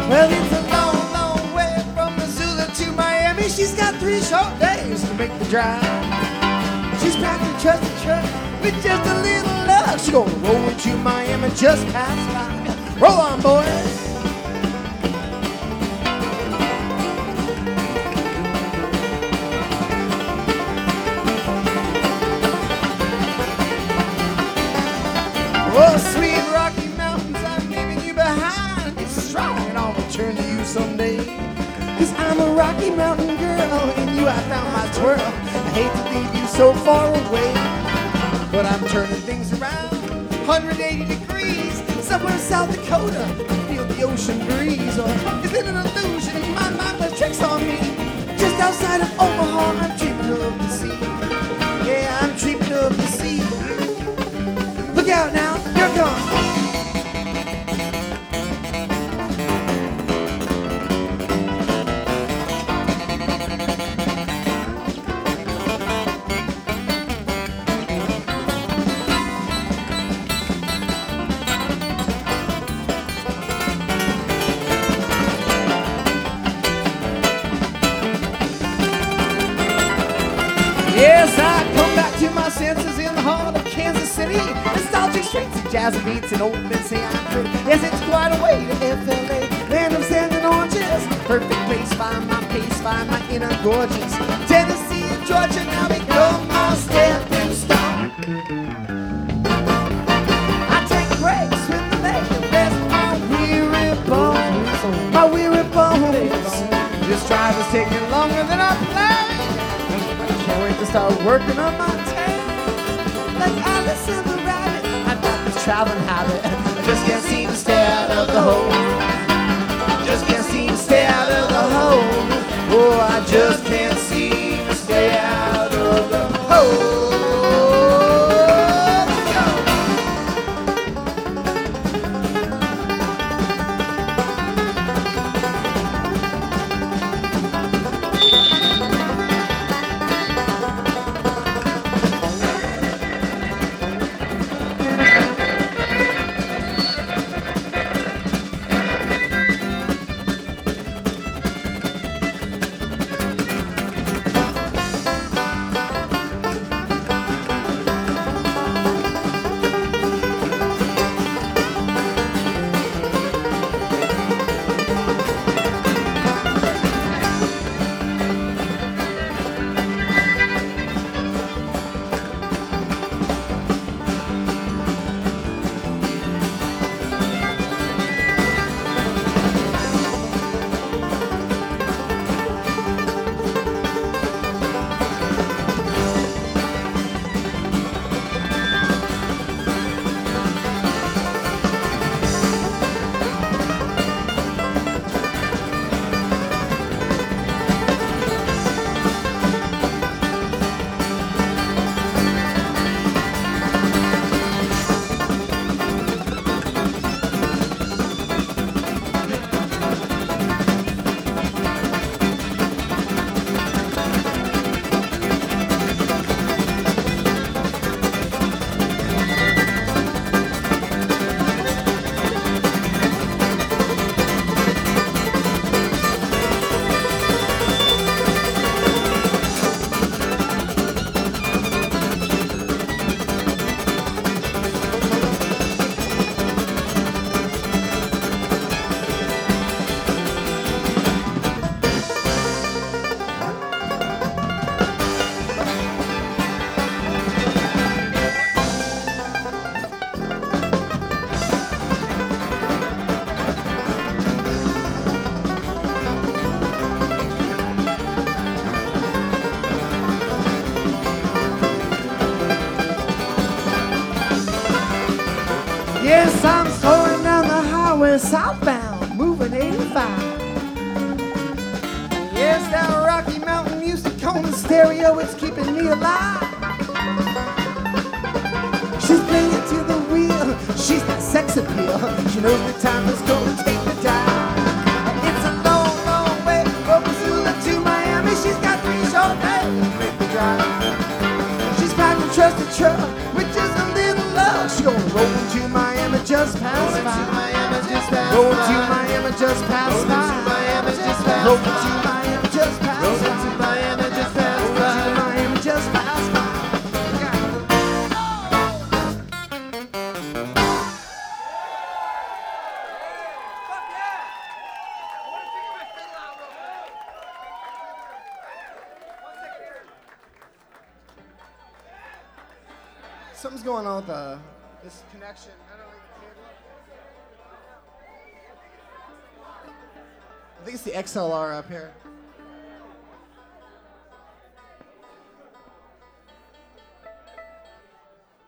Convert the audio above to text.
Well, it's a long, long way from Missoula to Miami. She's got 3 short days to make the drive. She's packed a trusty truck with just a little luck. She's gonna roll into Miami just past 5. Roll on, boys. Oh, sweet Rocky Mountains, I'm leaving you behind. It's right, I'll return to you someday. 'Cause I'm a Rocky Mountain girl, in you I found my twirl. I hate to leave you so far away, but I'm turning things around 180 degrees. Somewhere in South Dakota, feel the ocean breeze. Or is it an illusion? My mind plays tricks on me. Just outside of Omaha, I'm dreaming of the sea. Yeah, I'm dreaming of the sea. Look out now, here it comes. Yes, I come back to my senses in the heart of Kansas City. Nostalgic streets and jazz beats and old Missy Ivory. Yes, it's quite a way to FLA, land of sand and oranges. Perfect place, find my pace, find my inner gorgeous. Tennessee and Georgia now become my stepping stone. I take breaks with the leg and rest my weary bones. My weary bones. This drive is taking longer than I planned. Can't wait to start working on my tail. Like Alice and the rabbit, I've got this traveling habit. I just can't seem to stay out of the hole. Just can't seem to stay out of the hole. Oh, I just can't seem to stay out of the hole. Yes, I'm slowing down the highway southbound, moving 85. Yes, that Rocky Mountain music on the stereo, it's keeping me alive. She's playing to the wheel, she's got sex appeal. She knows the time is gonna take the dive. It's a long, long way from Missoula to Miami. She's got 3 short days to make the drive. She's packed a trusted truck with just a little love. She's gonna roll into Miami just past 5. Roll to Miami just past 5. Rolled into Miami just passed Rolled by. into Miami just passed Rolled by. into Miami just passed by. Something's going on with this connection. I don't know the cable. I think it's the XLR up here.